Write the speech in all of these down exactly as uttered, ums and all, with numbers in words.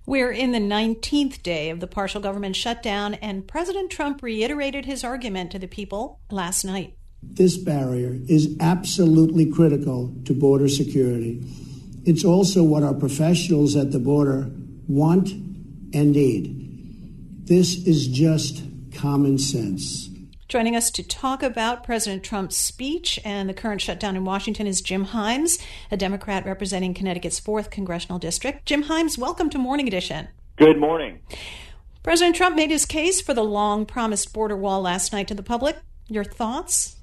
We're in the nineteenth day of the partial government shutdown, and President Trump reiterated his argument to the people last night. This barrier is absolutely critical to border security. It's also what our professionals at the border want and need. This is just common sense. Joining us to talk about President Trump's speech and the current shutdown in Washington is Jim Himes, a Democrat representing Connecticut's fourth Congressional District. Jim Himes, welcome to Morning Edition. Good morning. President Trump made his case for the long-promised border wall last night to the public. Your thoughts?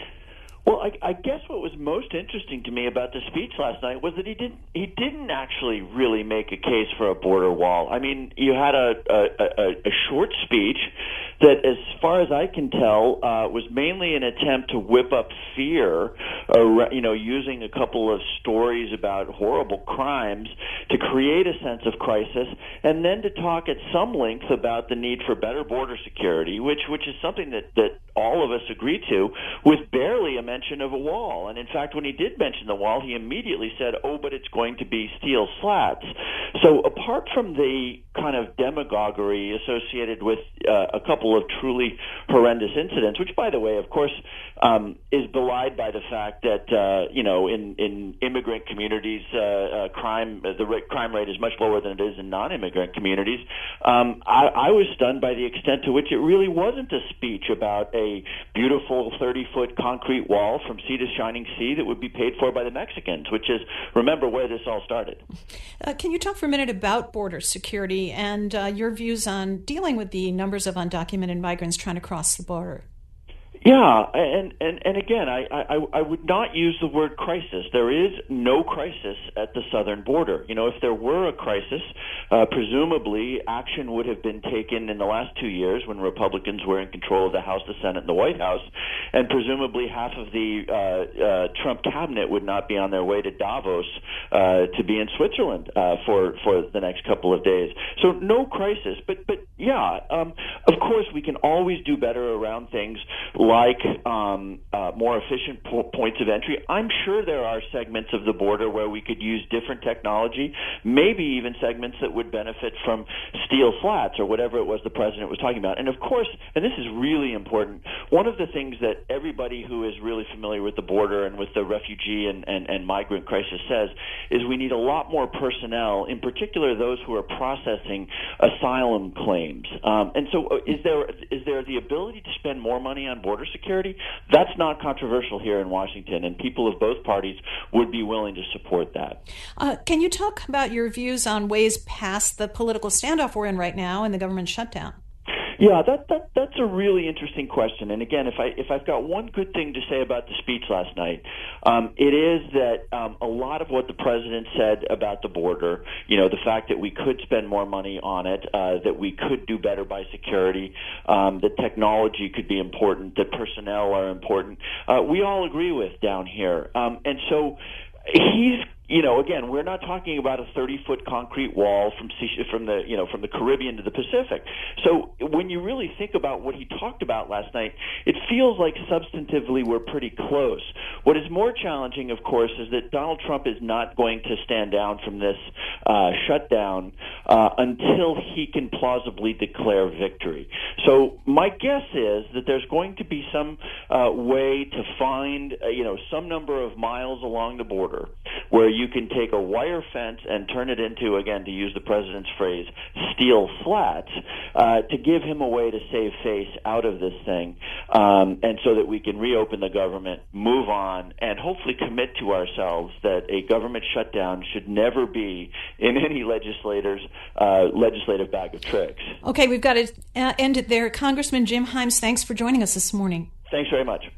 Well, I, I guess what was most interesting to me about the speech last night was that he didn't he didn't actually really make a case for a border wall. I mean, you had a a, a, a short speech that, as far as I can tell, uh, was mainly an attempt to whip up fear, uh, you know, using a couple of stories about horrible crimes to create a sense of crisis, and then to talk at some length about the need for better border security, which which is something that, that all of us agree to, with barely a mention of a wall. And in fact, when he did mention the wall, he immediately said, oh, but it's going to be steel slats. So apart from the kind of demagoguery associated with uh, a couple of truly horrendous incidents, which, by the way, of course, um, is belied by the fact that, uh, you know, in, in immigrant communities, uh, uh, crime, the rate, crime rate is much lower than it is in non-immigrant communities. Um, I, I was stunned by the extent to which it really wasn't a speech about a beautiful thirty-foot concrete wall from sea to shining sea that would be paid for by the Mexicans, which is, remember, where this all started. Uh, can you talk for a minute about border security and uh, your views on dealing with the numbers of undocumented migrants trying to cross the border? Yeah, and, and, and again, I, I, I would not use the word crisis. There is no crisis at the southern border. You know, if there were a crisis, uh, presumably action would have been taken in the last two years when Republicans were in control of the House, the Senate, and the White House, and presumably half of the uh, uh, Trump cabinet would not be on their way to Davos uh, to be in Switzerland uh, for, for the next couple of days. So no crisis, but, but yeah, um, of course we can always do better around things like um, uh, more efficient po- points of entry. I'm sure there are segments of the border where we could use different technology, maybe even segments that would benefit from steel slats or whatever it was the president was talking about. And of course, and this is really important, one of the things that everybody who is really familiar with the border and with the refugee and, and, and migrant crisis says is we need a lot more personnel, in particular those who are processing asylum claims. Um, and so is there is there the ability to spend more money on border security? That's not controversial here in Washington, and people of both parties would be willing to support that. Uh, can you talk about your views on ways past the political standoff we're in right now and the government shutdown? Yeah, that, that that's a really interesting question. And again, if I if I've got one good thing to say about the speech last night, um, it is that um, a lot of what the president said about the border, you know, the fact that we could spend more money on it, uh, that we could do better by security, um, that technology could be important, that personnel are important, uh, we all agree with down here. Um, and so he's You know, again, we're not talking about a thirty-foot concrete wall from from the you know from the Caribbean to the Pacific. So when you really think about what he talked about last night, it feels like substantively we're pretty close. What is more challenging, of course, is that Donald Trump is not going to stand down from this uh, shutdown uh, until he can plausibly declare victory. So my guess is that there's going to be some uh, way to find uh, you know some number of miles along the border where you can take a wire fence and turn it into, again, to use the president's phrase, steel slats, uh, to give him a way to save face out of this thing, um, and so that we can reopen the government, move on, and hopefully commit to ourselves that a government shutdown should never be in any legislator's uh, legislative bag of tricks. Okay, we've got to end it there. Congressman Jim Himes, thanks for joining us this morning. Thanks very much.